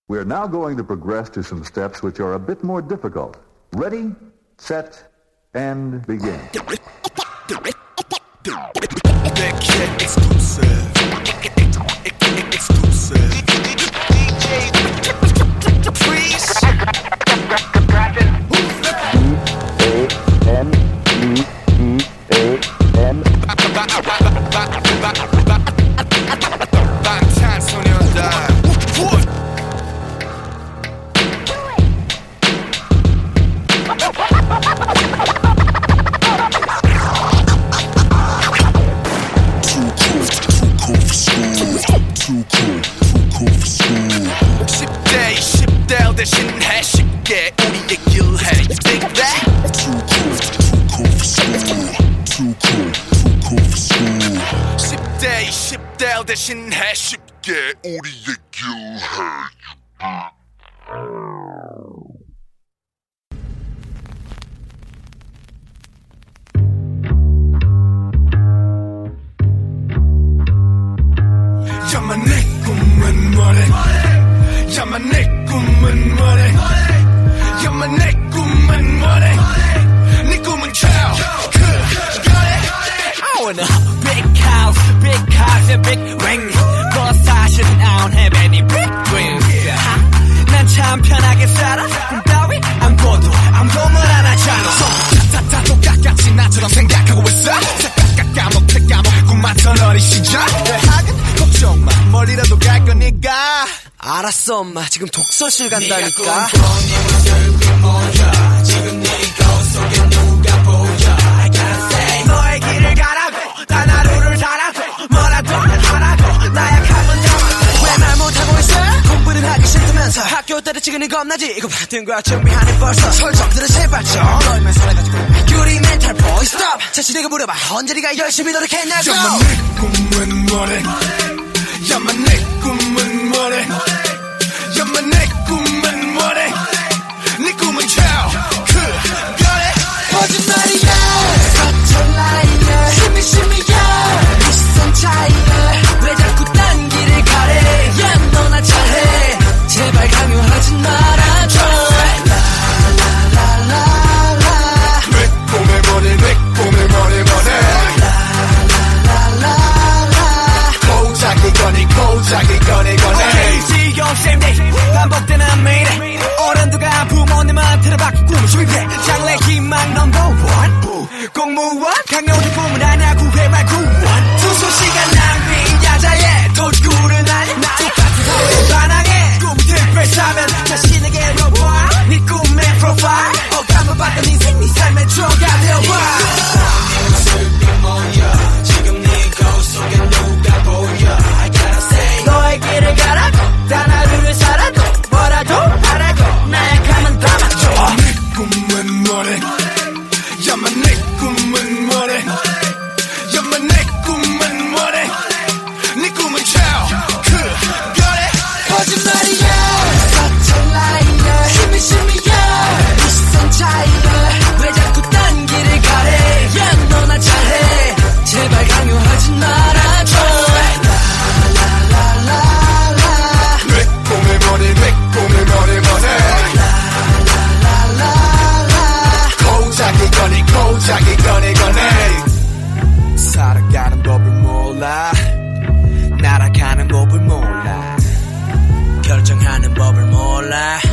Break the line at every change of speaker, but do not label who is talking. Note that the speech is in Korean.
We're now going to progress to some steps which are a bit more difficult. Ready, set, and begin.
대신해 쉽게 우리 얘기를 해. You think that? Too cool for school. Too cool for school. 10대 20대 대신해 쉽게 우리 얘기를 해. 야마 내 꿈은 뭐래? 야마 내 꿈은 뭐래? 야마 내 꿈은 뭐래? 네 꿈은 child 그거래? I wanna big house and big ring. 뭐 사실은 I don't have any big dreams. 난 참 편하게 살아. 꿈 따위 안 꿔도 아무도 말 안 하잖아. 다 똑같이 나처럼 생각하고 있어. 까먹 꿈만 더 어린 시절. 하긴 걱정 마 머리라도 갈 거니까. 알았어 엄마 지금 독서실 간다니까. 지금 네 거울 속에 누가 보여. I gotta say 너의 길을 가라고 단 하루를 살아도 뭐라도 하라고 나약하면 담아. 왜 말 못하고 있어? 공부는 하기 싫다면서 학교 때려치기는 겁나지. 이거 받은 거야 준비하네 벌써. 설정들은 제발 좀 너희만 살아가지고 큐리 멘탈 보이 스톱. 자신에게 물어봐 언제 네가 열심히 노력했냐고. 야만 내 꿈은 뭐래? 야만 내 꿈은 뭐래? 야만 내 꿈은 뭐래? 네 꿈은 child 그거래? 거짓말이야 거짓말이야 심이야 이 시선 차이야 왜 자꾸 딴 길을 가래. 야 너나 잘해 제발 강요하지 말아줘. 라라라라라 내 꿈의 머리 내 꿈의 머리 고작이 거니 지겨운 쌤들 반복되는 미래. 어른들과 부모님한테는 바뀐 꿈을 수입해. 장래 희망 넘버원 공무원 강요된 꿈은 아냐 구해 말 구원. 투수 시간 낭비 야자에 도둑은 아니 똑같은 반항해. 꿈 특별 사면 자신에게 물어봐. 네 꿈의 프로파일 어감을 받던 인생 네 삶의 추억이 되어봐. 지금 네 거울 속에 누가 보여. 너의 길을 가라고 단 하루를 살아도 뭐라도 하라고 나약하면 담아줘. 내 꿈은 뭐래? 야만 내 꿈은 뭐래? 야만 내 꿈은 뭐래? 네 꿈은 child 그거래? 거짓말이야 거짓말이야 심이야 이 시선 차이야 왜 자꾸 딴 길을 가래. 야 너나 잘해 제발 강요하지 말아줘. 고작이 거네. 살아가는 법을 몰라. 날아가는 법을 몰라. 결정하는 법을 몰라.